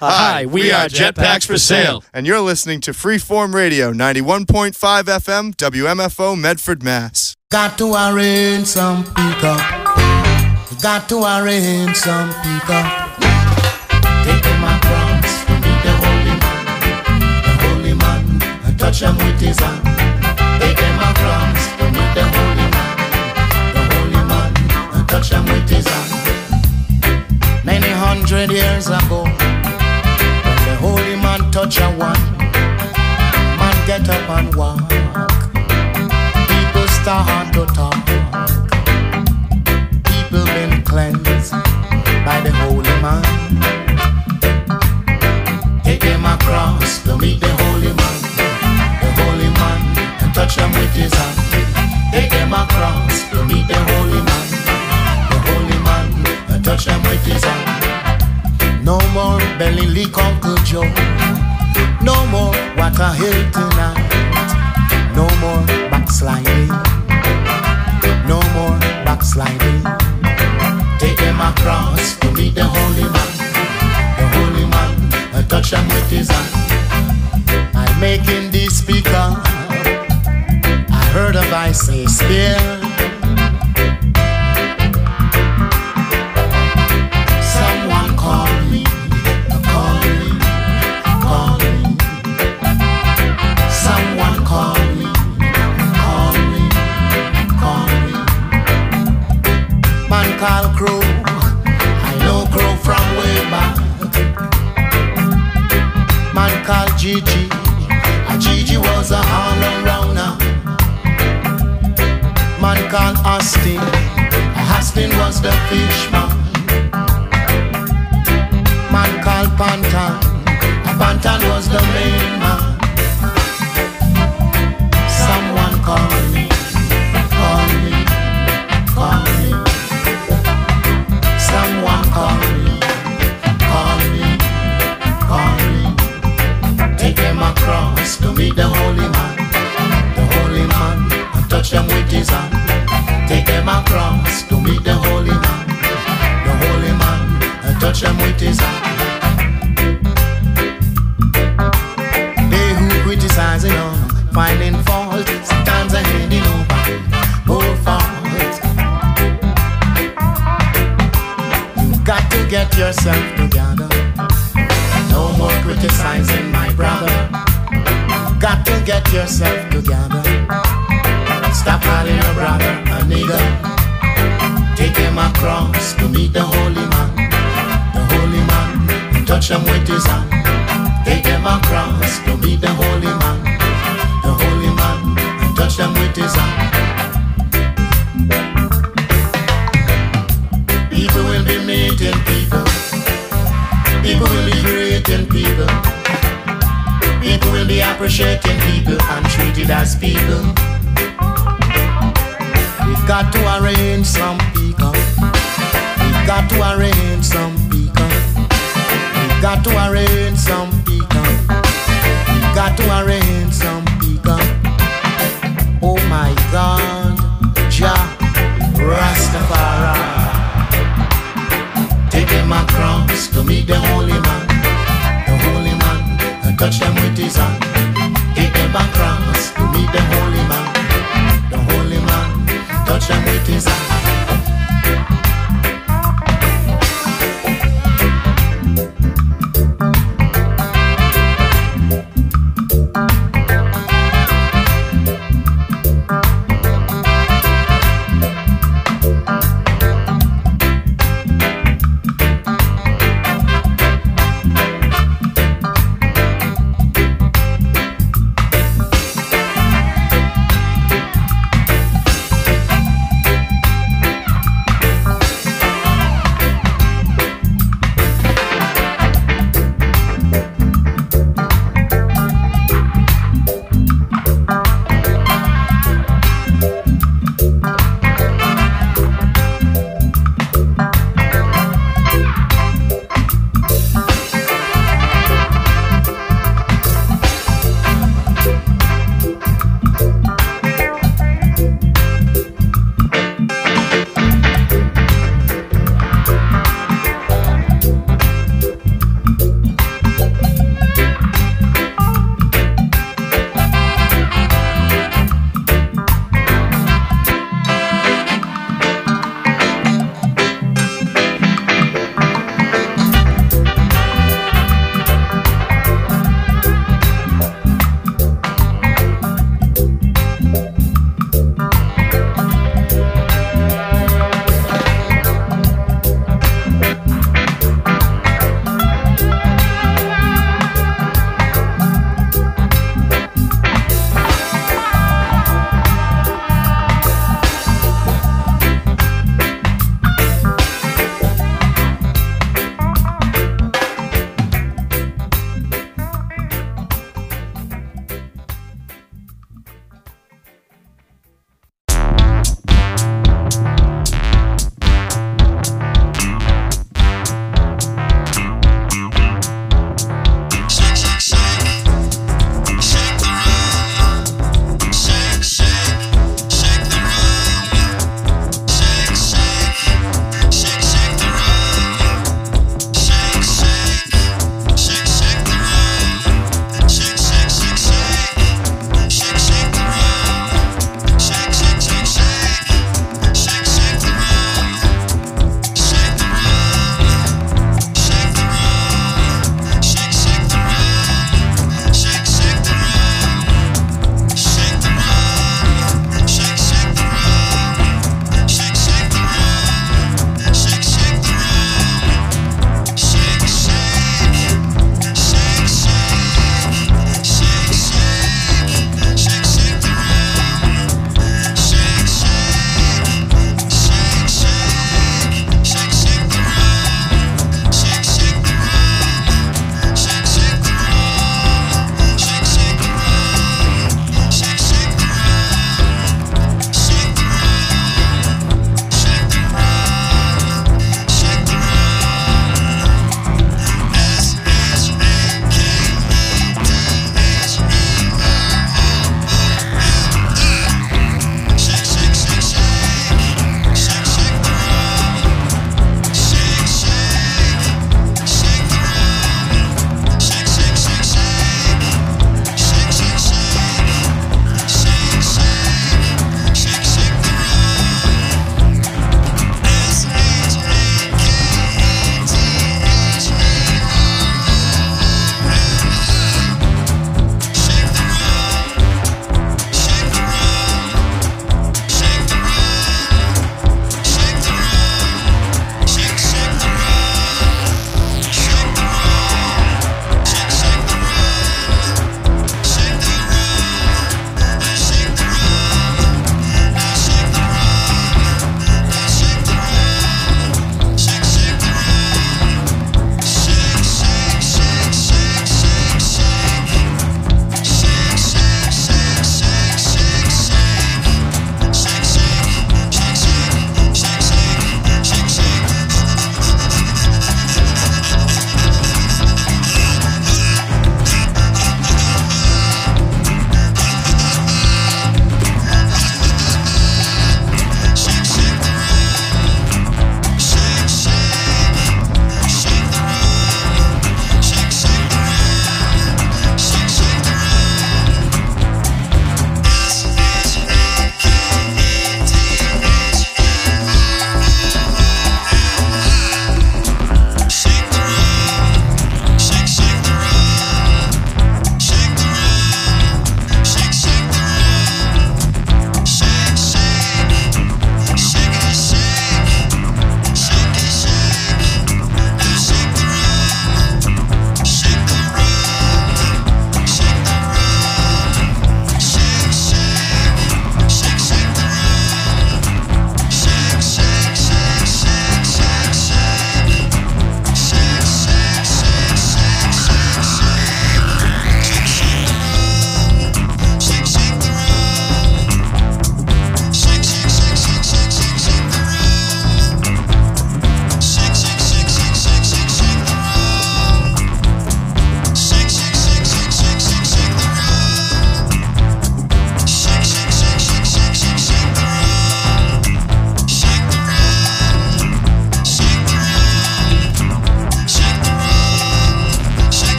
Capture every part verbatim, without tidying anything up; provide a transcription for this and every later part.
Hi, we are Jetpacks for Sale. And you're listening to Freeform Radio, ninety-one point five F M, W M F O, Medford, Mass. Got to arrange some pickup. Got to arrange some pickup. Taking my cross to meet the holy man. The holy man, I touch him with his hand. Taking my cross to meet the holy man. The holy man, I touch him with his hand. Many hundred years ago, the holy man touch a one. Man get up and walk. People start to talk. People been cleansed by the holy man. Take him across to meet the holy man. The holy man and touch him with his hand. Take him across to meet the holy man. The holy man and touch him with his hand. No more belly leak, Uncle Joe. No more water hill tonight. No more backsliding. No more backsliding. Take him across to meet the holy man. The holy man, I touch him with his hand. I'm making this speaker. I heard a voice say, "Spill." Someone call me. Someone call me, call me, call me. Man call Crow, I know Crow from way back. Man call Gigi, a Gigi was a Harlem rounder. Man call Austin, Austin was the fishman. Man call Pantan, Pantan was the main man. Someone call me, call me, call me. Someone call me, call me, call me. Take him across to meet the holy man. The holy man, I touch him with his hand. Take him across to meet the holy man. The holy man, I touch him with his hand. They who criticize it all, finding fault, sometimes I handing over more fault. You got to get yourself together. No more criticizing my brother. Got to get yourself together. Stop calling your brother a nigger. Take him across to meet the holy man. The holy man, touch him with his hand. Take him across to meet the holy man. The holy man, and touch them with his hand. People will be meeting people. People will be creating people. People will be appreciating people and treated as people. We've got to arrange some people. We've got to arrange some people. We've got to arrange some people. We've got to arrange some people. Oh my God, Jah Rastafari. Take him across to meet the holy man. The holy man, and touch them with his hand. Take him across to meet the holy man. The holy man, touch them with his hand.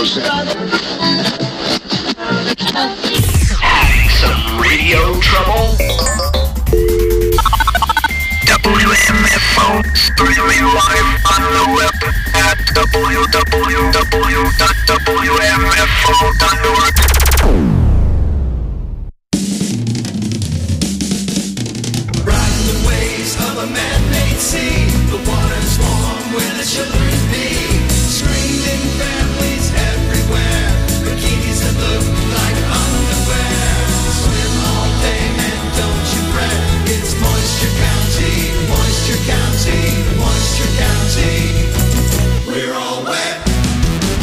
Having some radio trouble? W M F O, streaming live on the web at w w w dot w m f o dot org. Riding the waves of a man-made sea, the water's warm where the children be. Screaming families everywhere, bikinis that look like underwear. Swim all day and don't you fret, it's Moisture County, Moisture County, Moisture County. We're all wet.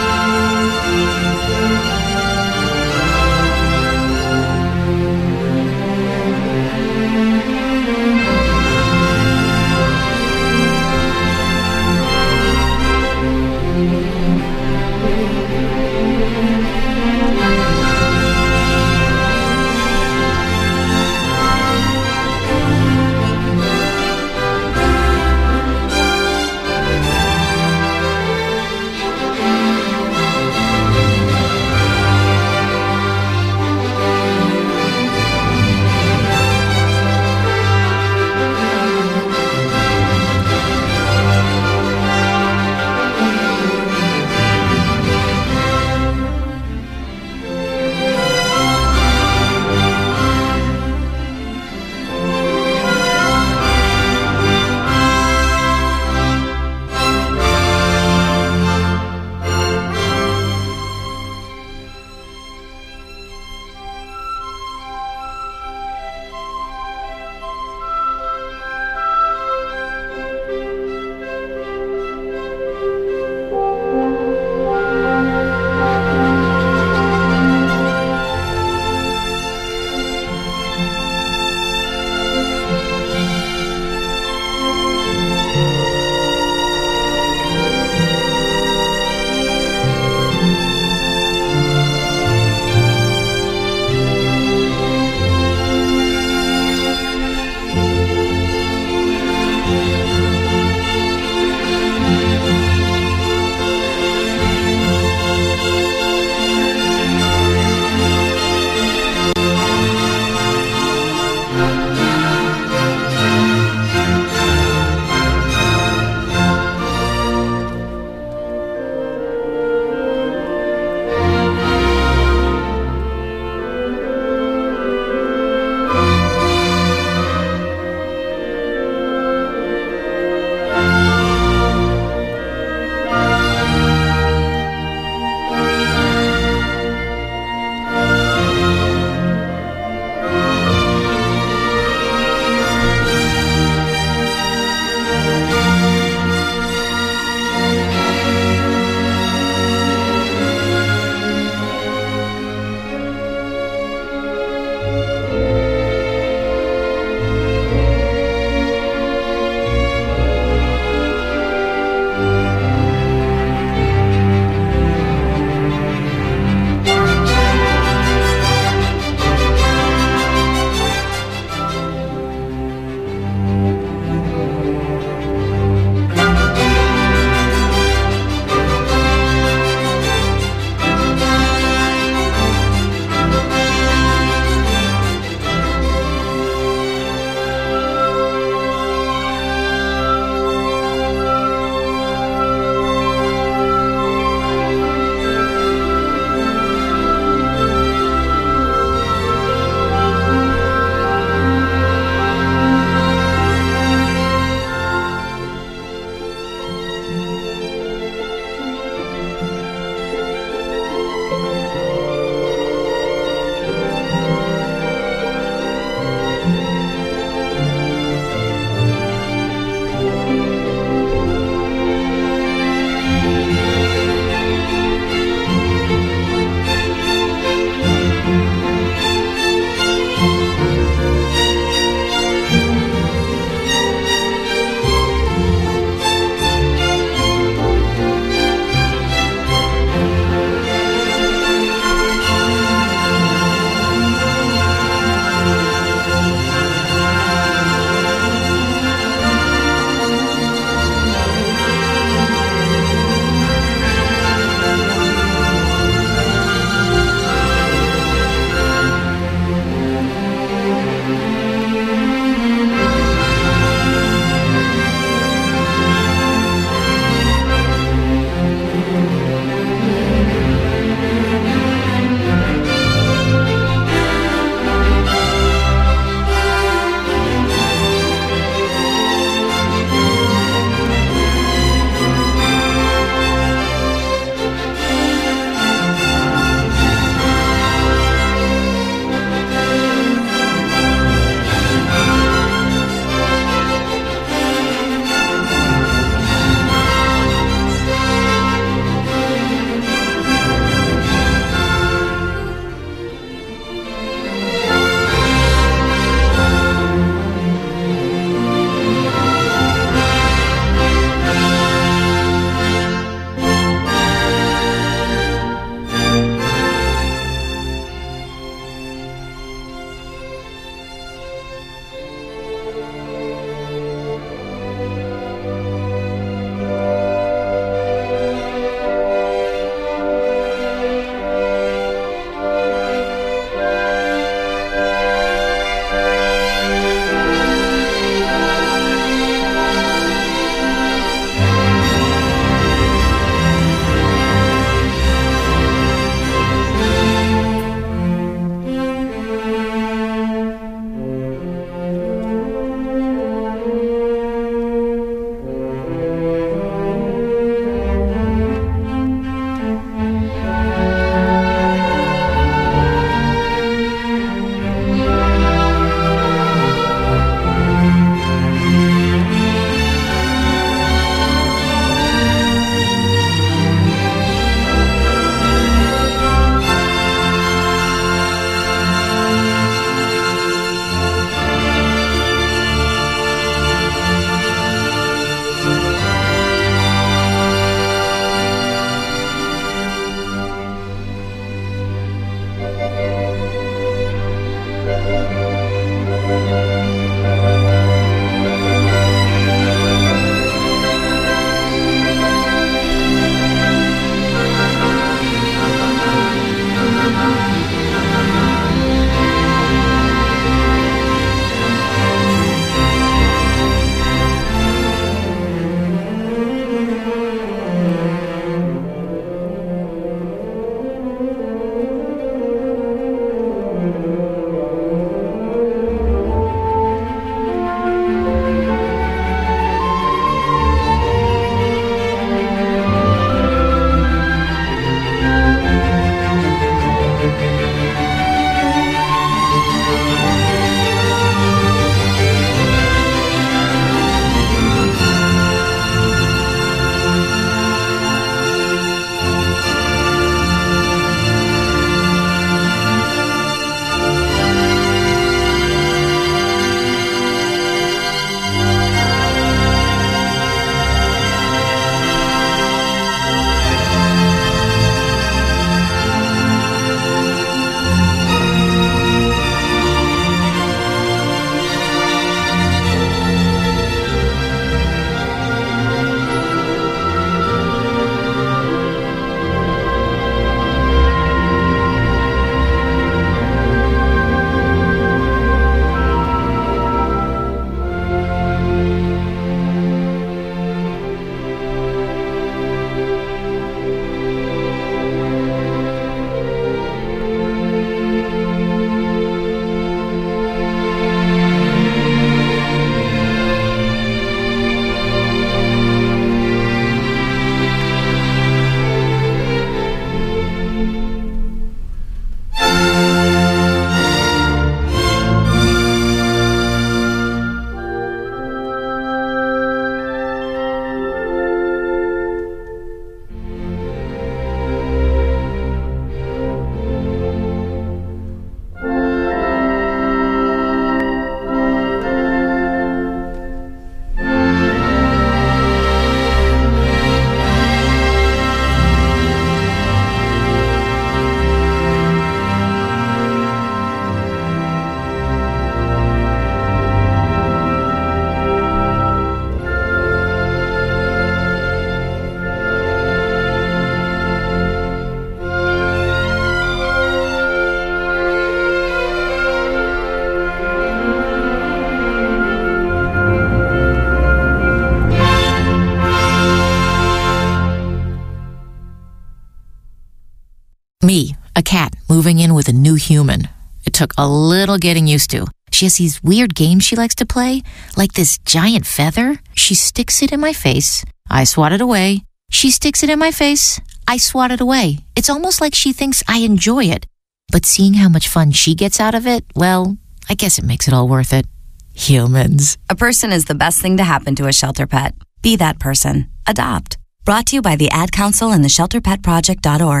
cat moving in with a new human. It took a little getting used to. She has these weird games she likes to play, like this giant feather. She sticks it in my face. I swat it away. She sticks it in my face. I swat it away. It's almost like she thinks I enjoy it. But seeing how much fun she gets out of it, well, I guess it makes it all worth it. Humans. A person is the best thing to happen to a shelter pet. Be that person. Adopt. Brought to you by the Ad Council and the shelter pet project dot org.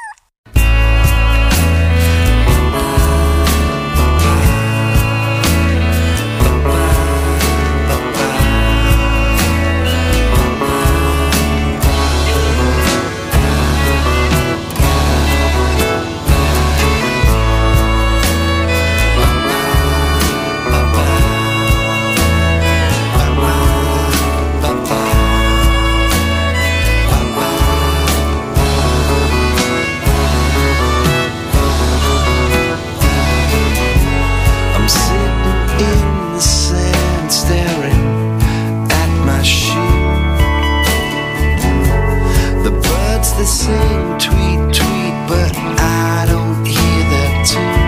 They sing tweet, tweet, but I don't hear that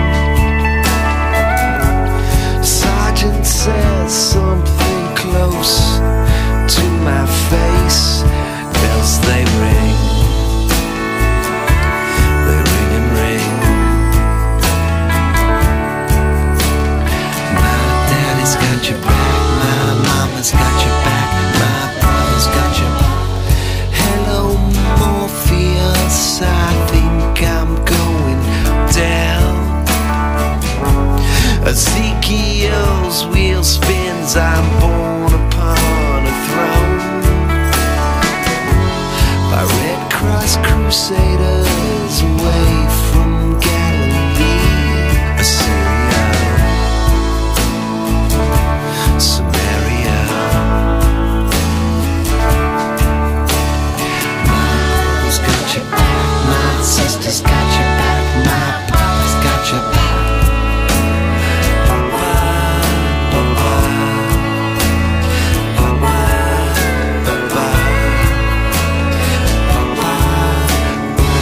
too. Sergeant says something close to my face. Bells they ring, they ring and ring. My daddy's got your back, my mama's got your back, my brother's got your back. Hello, Morpheus, I think I'm going down. Ezekiel's wheel spins, I'm born upon a throne by Red Cross Crusaders away from Galilee, Assyria, Samaria. My sister's got your back, my papa's got your back. Ba-ba, ba-ba, ba-ba, ba-ba.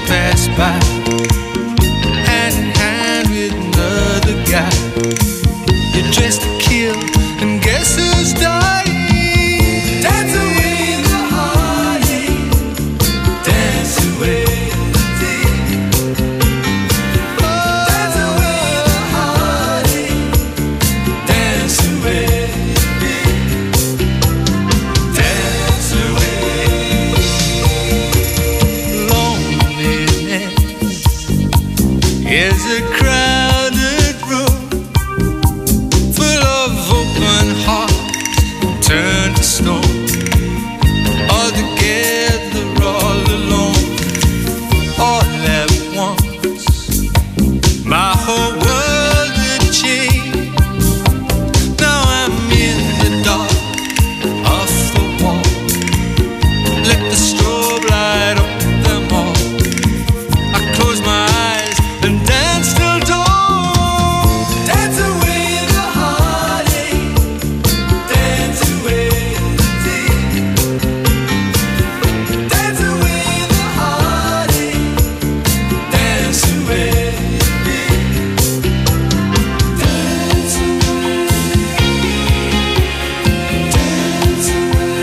pass by, hand in hand with another guy. You're dressed to kill, and guess who's dying? Dance away the heartache, dance away the day. Oh, dance away the heartache, dance away the day. Dance away. Loneliness is a crowded room full of open hearts turned to stone. All together, all alone, all at once. My whole world had changed. Now I'm in the dark off the wall. Let the strobe light up them all. I close my eyes and dance till dawn. Dance away the heartache, dance away the day. Dance away the heartache, dance away the day. Dance away, dance away,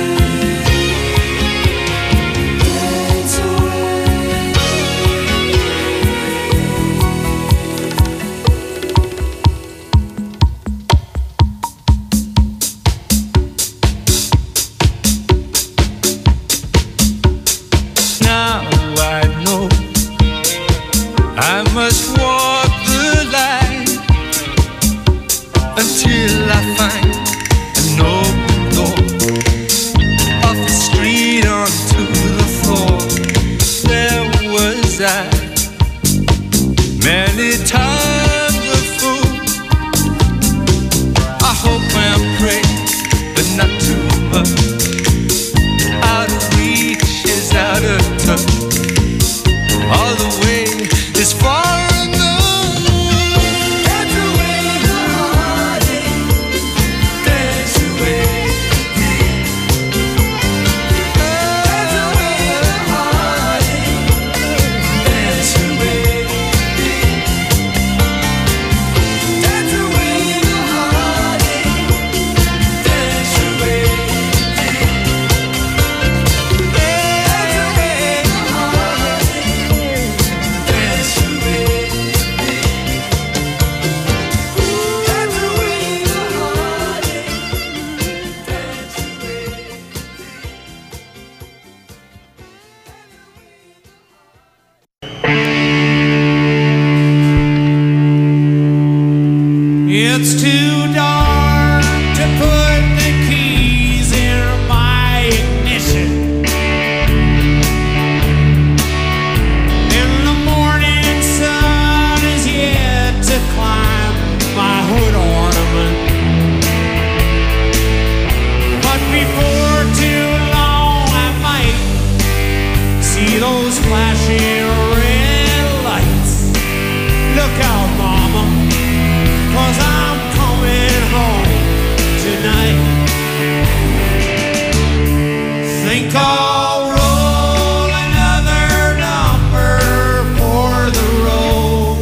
dance Now I know I must walk the line until I find an open door, off the street onto the floor. There was I, many times a fool. I hope and pray, but not too much. Out of reach is out of touch. All the way is far enough. Dance away the heartache, dance away the day. Dance away the heartache, dance away the day. Dance away the heartache, dance away the day. Dance away the heartache, dance away the day. Dance away the It's too dark to put the keys in my ignition. And the morning sun is yet to climb my hood ornament. But before too long I might see those flashing red lights. Look out, mama, 'cause I'm coming home tonight. Think I'll roll another number for the road.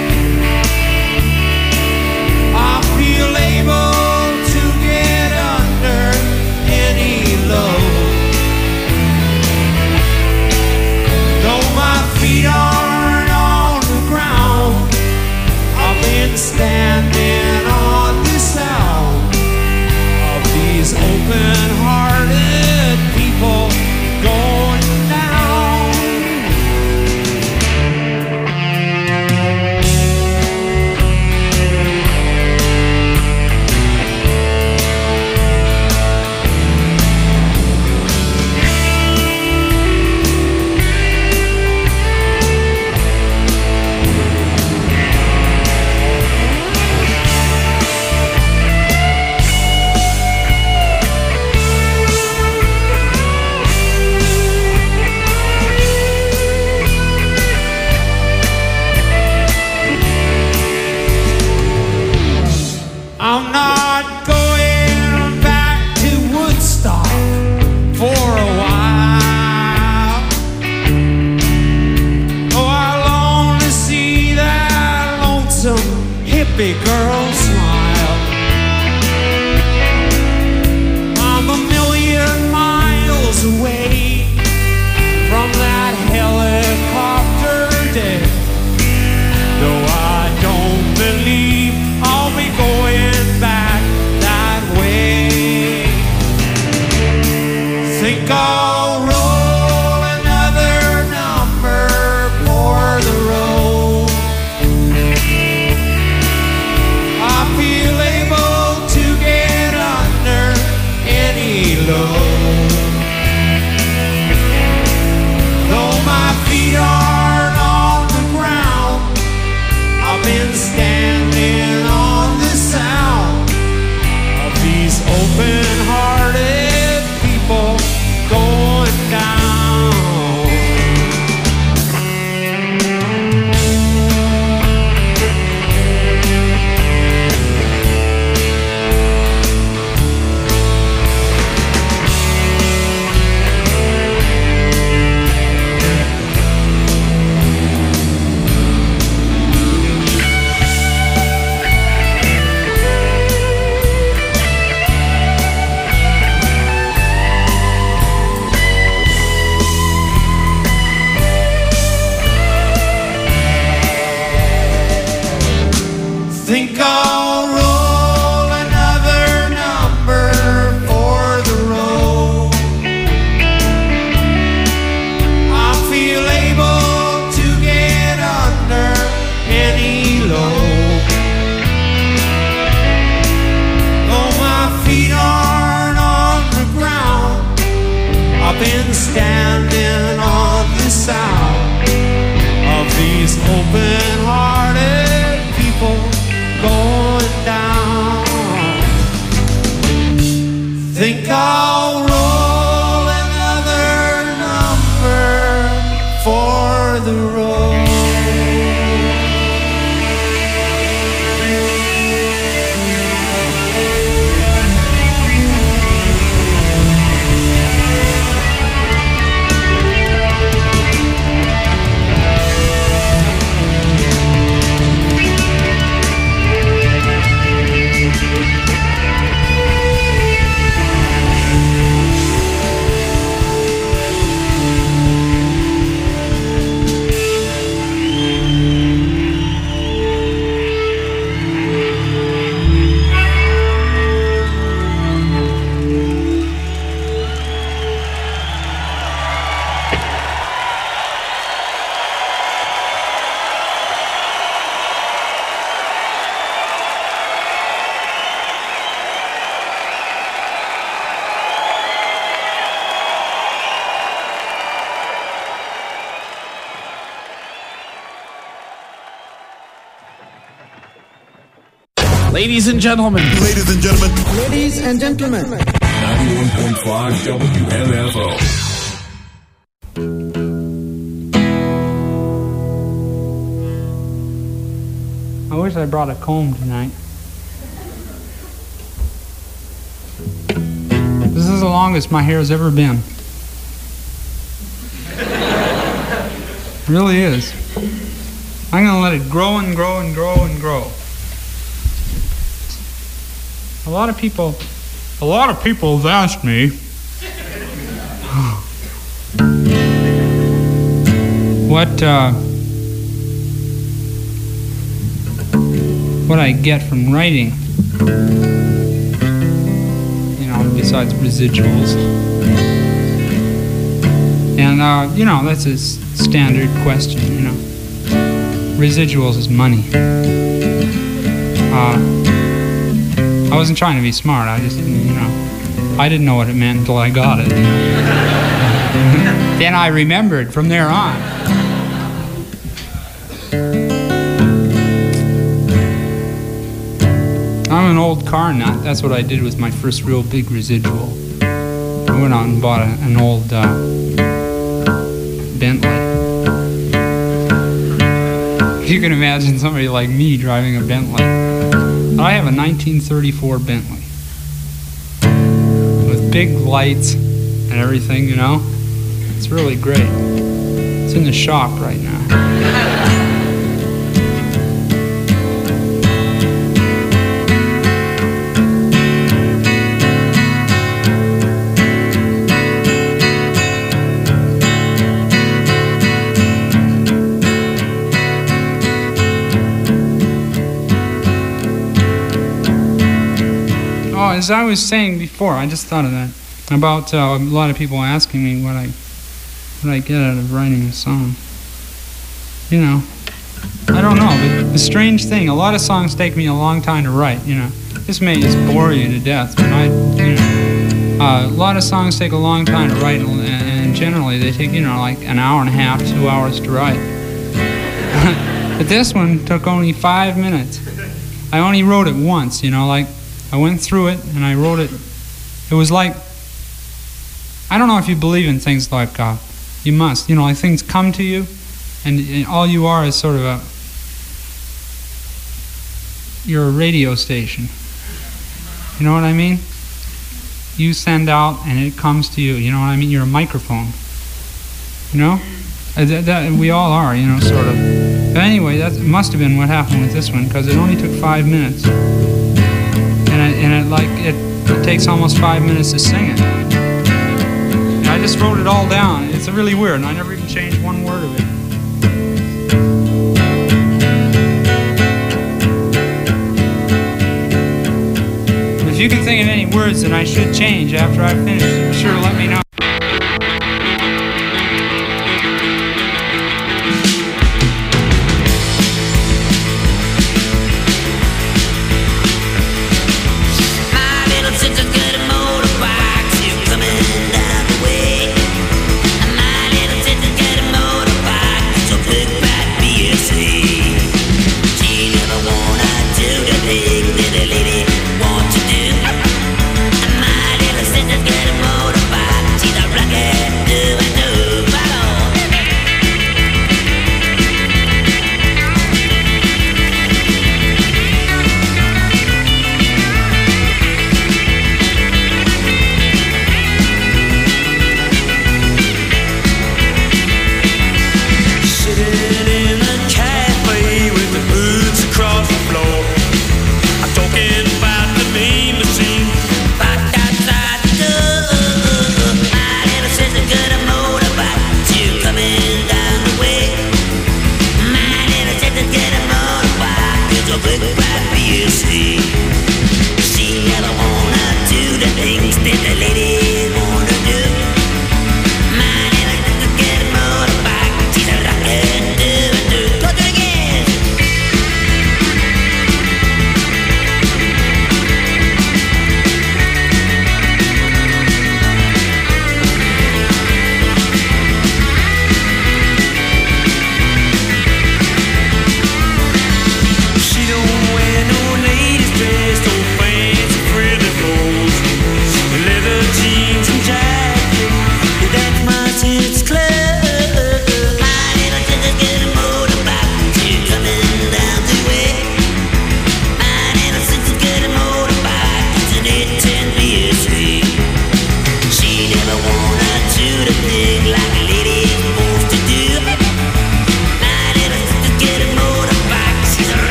I feel able to get under any load. Though my hippie girl smile. I'm a million miles away from that helicopter deck. No, I don't believe I'll be going back that way. Think I'll roll another number for the road. I feel able to get under any load. Though my feet aren't on the ground, I've been standing on the sound of these open-hearted people going down. Think I'll roll another number for the road. I feel able to get under any load. Though my feet aren't on the ground, I've been standing on the sound of these open-hearted people going down. Think I'll roll another number for the road. Ladies and gentlemen. Ladies and gentlemen. Ladies and gentlemen. ninety-one point five W M F O. I wish I brought a comb tonight. This is the longest my hair has ever been. It really is. I'm gonna let it grow and grow and grow and grow. A lot of people, a lot of people have asked me what, uh, what I get from writing, you know, besides residuals. And, uh, you know, that's a s- standard question, you know. Residuals is money. Uh, I wasn't trying to be smart, I just, you know, I didn't know what it meant until I got it. Then I remembered from there on. I'm an old car nut. That's what I did with my first real big residual. I went out and bought a, an old uh, Bentley. If you can imagine somebody like me driving a Bentley. I have a nineteen thirty-four Bentley with big lights and everything, you know. It's really great. It's in the shop right now. as I was saying before, I just thought of that about uh, a lot of people asking me what I what I get out of writing a song. You know, I don't know, but the strange thing, a lot of songs take me a long time to write. You know, this may just bore you to death, but I, you know, uh, a lot of songs take a long time to write, and, and generally they take, you know, like an hour and a half, two hours to write. But this one took only five minutes. I only wrote it once, you know, like I went through it and I wrote it. It was like, I don't know if you believe in things like God. You must, you know, like things come to you, and, and all you are is sort of a, you're a radio station. You know what I mean? You send out and it comes to you. You know what I mean? You're a microphone. You know? Uh, that, that, we all are, you know, sort of. But anyway, that must have been what happened with this one, because it only took five minutes. And it, and it like, it, it takes almost five minutes to sing it. And I just wrote it all down. It's really weird, and I never even changed one word of it. If you can think of any words that I should change after I finish, be sure to let me know.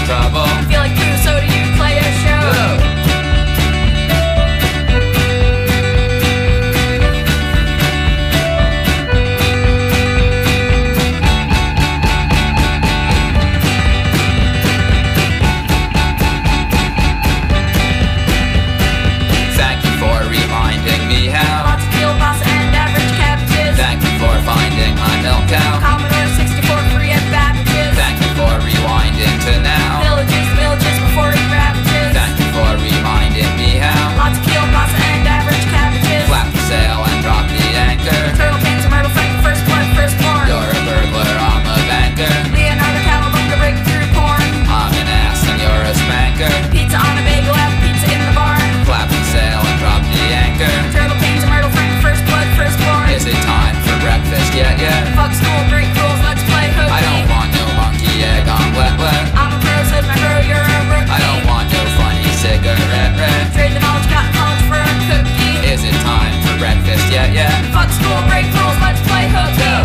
Feel like Crusoe, do you play a show? fuck school, break rules, let's play hookup.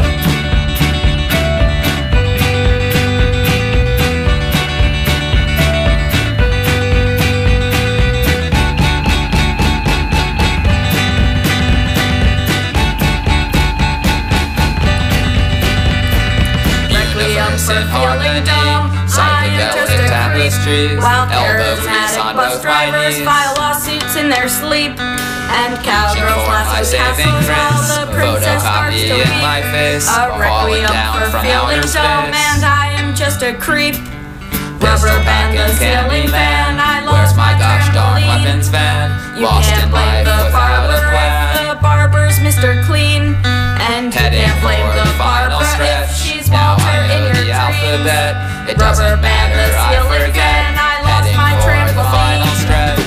For feeling dumb, I am just a creep. While charismatic bus drivers file lawsuits in their sleep, and cowgirls lasso castles while the princess starts to weep. A requiem for feeling dumb, and I am just a creep. Rubber band the ceiling fan, I lost my gosh darn weapons van. You can't blame the barber if the barber's Mister Clean, and you can't blame the barber if she's Walter in your dreams. It Rubber band the ceiling fan, I lost my trampoline.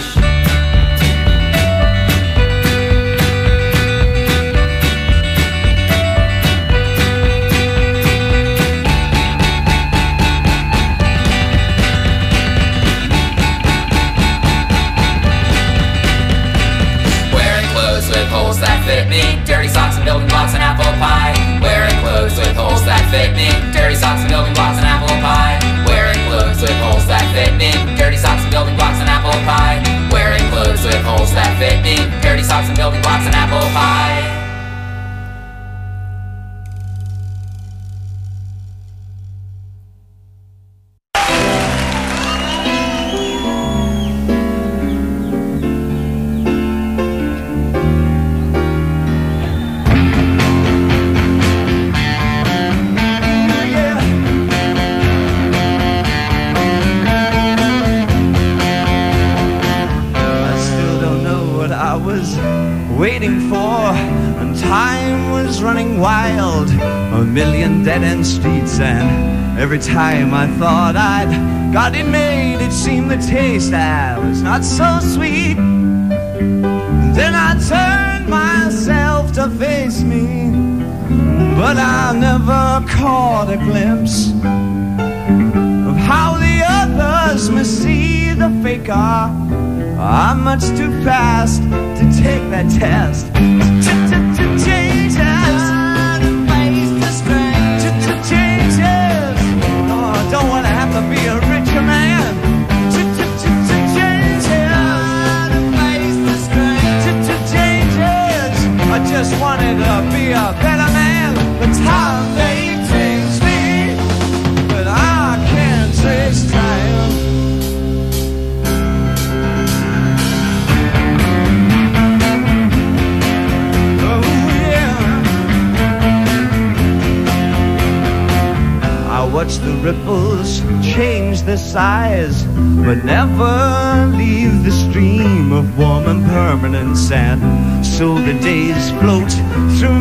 Holes that fit me, dirty socks and building blocks and apple pie. Wearing clothes with holes that fit me, dirty socks and building blocks and apple pie. Wearing clothes with holes that fit me, dirty socks and building blocks and apple pie. Wearing clothes with holes that fit me, dirty socks and building blocks and apple pie. Waiting for, and time was running wild. A million dead-end streets, and every time I thought I'd got it made, it seemed the taste that was not so sweet. And then I turned myself to face me, but I never caught a glimpse of how the others must see the faker. I'm much too fast to take that test. Changes, changes. Oh, I don't want to have to be a richer man. Changes, changes. I just wanted to be a better man. The time they takes me, but I can't taste time. Watch the ripples change their size, but never leave the stream of warm and permanent sand. So the days float through